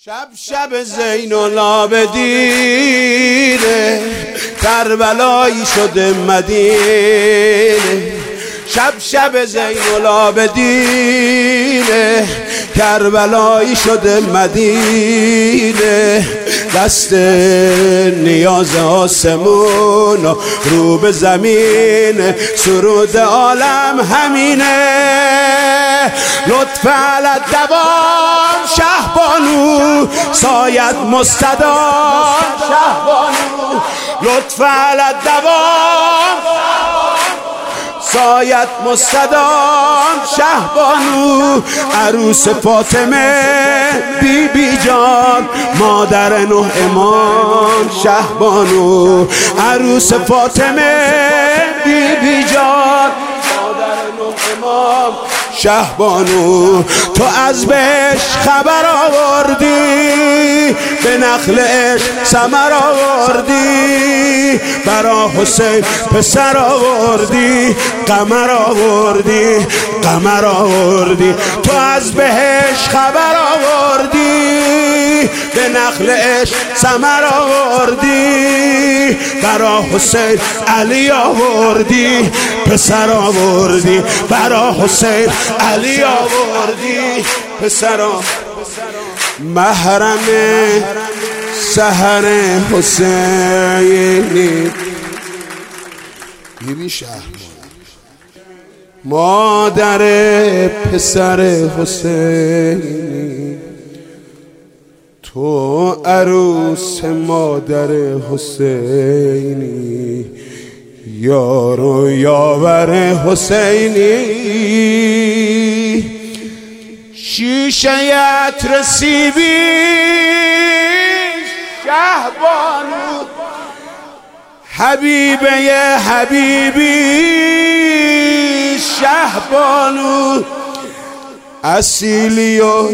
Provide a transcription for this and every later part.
شب زین العابدین کربلایی شده مدینه. شب زین العابدین کربلایی شده مدینه. دست نیاز آسمون و رو به زمین، سرود عالم همینه. لطف علی دوام شهبانو، سایت مستدام شهبانو. لطف علی دوام سایت مستدام شهبانو. عروس فاطمه بی بی جان، مادر نه امام شهبانو. عروس فاطمه بی بی جان، مادر نه امام شهبانو. تو از بهشت خبر آوردی، به نخل عشق ثمر آوردی. برا حسین پسر آوردی، قمر آوردی، قمر آوردی. تو از بهشت خبر آوردی، به نخل عشق ثمر آوردی. برا حسین علی آوردی، پسر آوردی. برا حسین علی آوردی، پسر آوردی. محرم سحر حسینی بی بی شهبانو، مادر پسر حسینی. تو عروس مادر حسینی، یار و یاور حسینی. شیشه عطر سیبی شهبانو، حبیبه حبیبی شهبانو. اصیلی و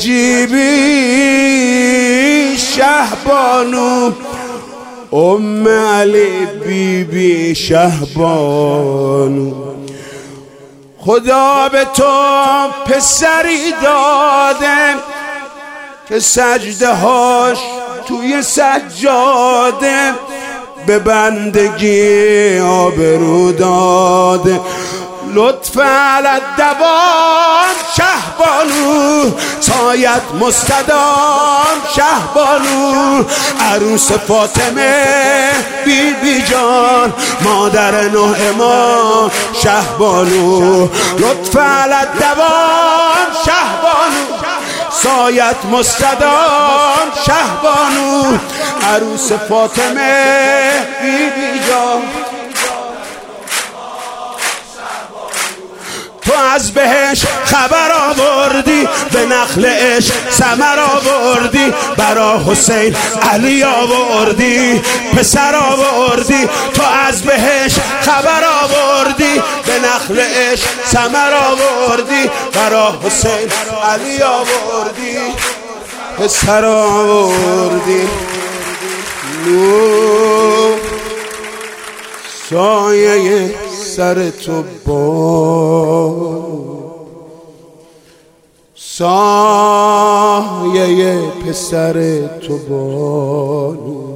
نجیبی شهبانو، ام علی بی بی شهبانو. خدا به تو پسری داده که سجده هاش توی سجاده، به بندگی آبرو داده. لطف علی دوام شهبانو، سایت مستدام شهبانو. عروس فاطمه بی بی جان، مادر نه امام شهبانو. لطف علی دوام شهبانو، سایت مستدام شهبانو. عروس فاطمه بی بی جان، تو از بهش خبر آوردی، به نخل عشق ثمر آوردی. برا حسین علی آوردی، پسر آوردی. تو از بهش خبر آوردی، به نخل عشق ثمر آوردی. برا حسین علی آوردی، پسر آوردی. نور سایه سر تو بانو، سایه پسر تو بانو.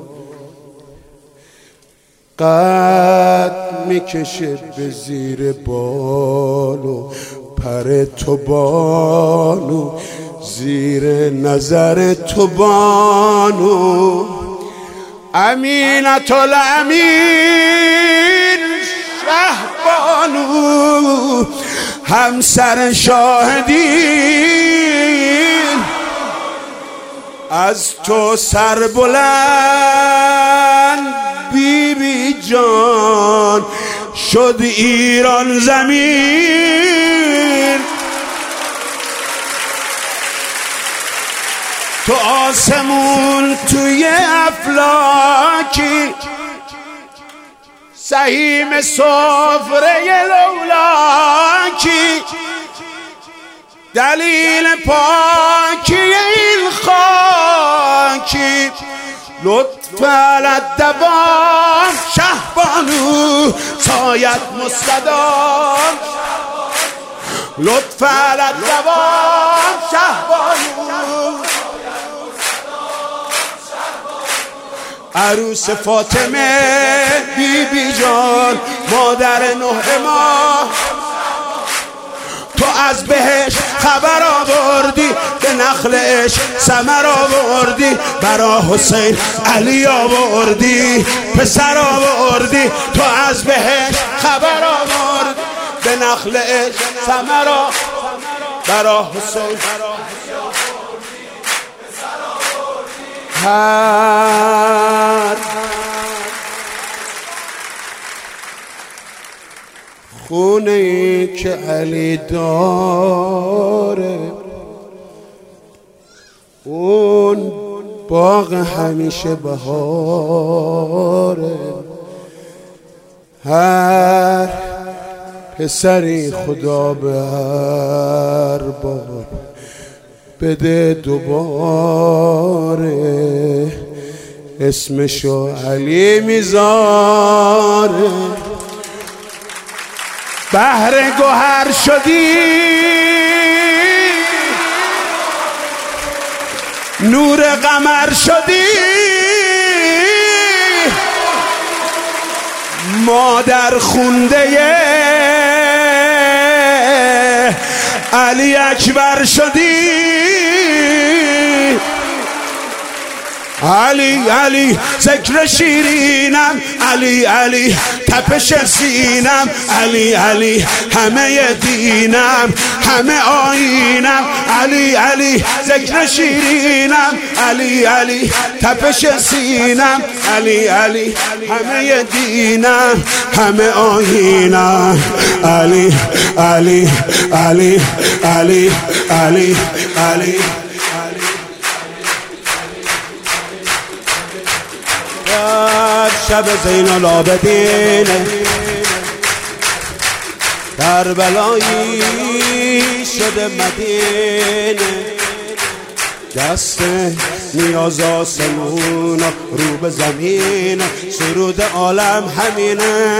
قد میکشه به زیر بالو، پر تو بانو، زیر نظر تو بانو. امینت الامین شهبانو، همسر شاهدین. از تو سر بلند بی بی جان، شد ایران زمین. تو آسمون توی افلاکی، سهیم سفره لولاکی. دلیل پاکی این خاکی، لطف علی دوام شهبانو، سایت مستدام. لطف علی دوام شهبانو، عروس فاطمه بی بی جان مادر 9 ماه، تو از بهش خبر آوردی، به نخلش ثمر آوردی، برا حسین علی آوردی، پسر آوردی، تو از بهش خبر آوردی، به نخلش ثمر برا حسین هر خونه که علی داره اون باغ همیشه بهاره، هر پسری خدا به هر بار بده دوباره، اسمشو علی میذاره. بحر گوهر شدی، نور قمر شدی، مادر خونده علی اکبر شدی. علی علی ذکر شیرینم، علی علی تپش سینم، علی علی همه دینم، همه آیینم، علی علی ذکر شیرینم، علی علی تپش سینم، علی علی همه دینم، همه آیینم، علی علی علی علی علی علی. شب زین العابدین کربلایی شده مدینه، دست نیاز آسمون رو به زمین، سرود عالم همینه.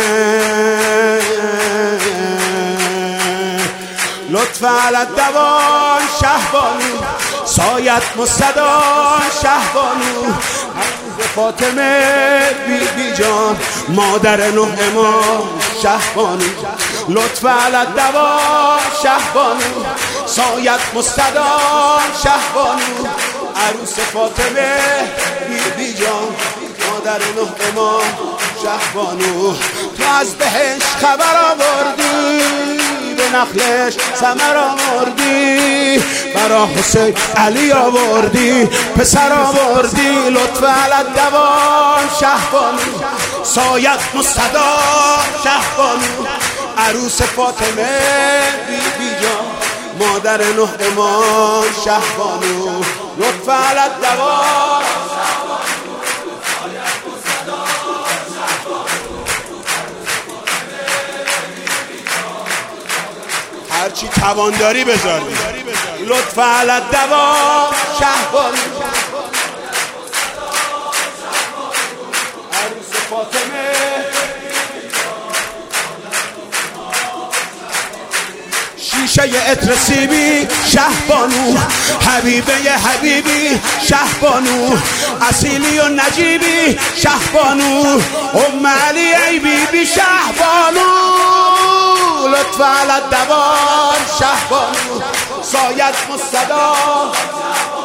لطف علی الدوام شهبانو، سایت مستدان شهبانو، فاطمه بی بی جان مادر 9 ماه شهبانو. لطف علی الدوام شهبانو، سایت مستدان شهبانو، عروس فاطمه بی بی جان مادر 9 ماه شهبانو. تو از بهش خبر آوردی، به نخلش ثمر آوردی، برا حسین علی آوردی، پسر آوردی. لطف علی الدوام شهبانو، سایت مستدام شهبانو، عروس فاطمه بی بی جان مادر 9 ماه شهبانو. لطف علی الدوام هرچی توانداری بذاری. لطف علی الدوام شهبانو، عروس فاطمه شیشه عطر سیبی شهبانو، حبیبه حبیبی شهبانو، اصیلی و نجیبی شهبانو، ام علی ای بی بی شهبانو. لطف علی الدوام شهبانو، سایت مستدام